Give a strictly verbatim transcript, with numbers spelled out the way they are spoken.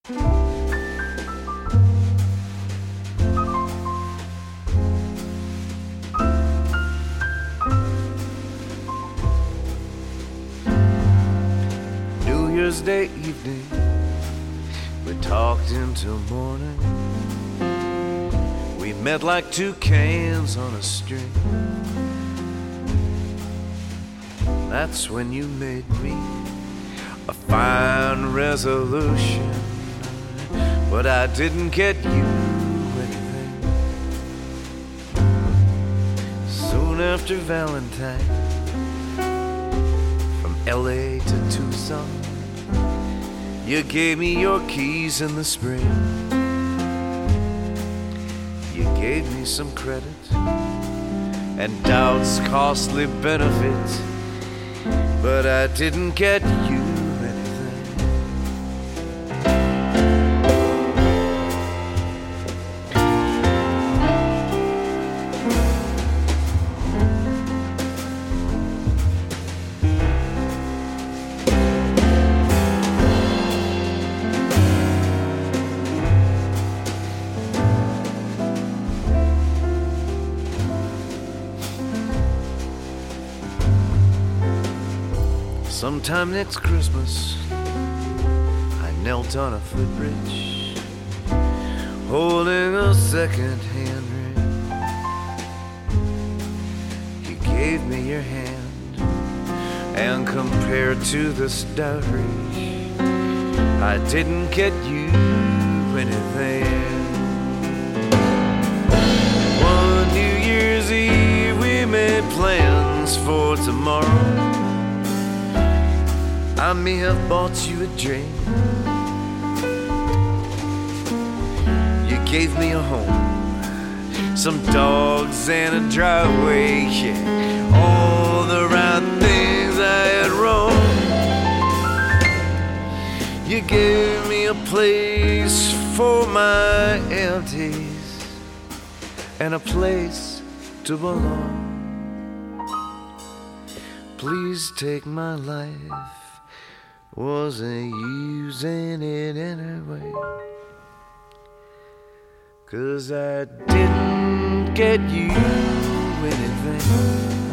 New Year's Day evening, we talked until morning. We met like two cans on a string. That's when you made me a fine resolution, but I didn't get you anything. Soon after Valentine, from L A to Tucson, you gave me your keys in the spring. You gave me some credit and doubt's costly benefits, but I didn't get you anything. Sometime next Christmas, I knelt on a footbridge, holding a second-hand ring. You gave me your hand, and compared to this dowry, I didn't get you anything. One New Year's Eve, we made plans for tomorrow. I may have bought you a drink. You gave me a home, some dogs and a driveway, yeah, all the right things I had wrong. You gave me a place for my empties and a place to belong. Please take my life, wasn't using it anyway, 'cause I didn't get you anything.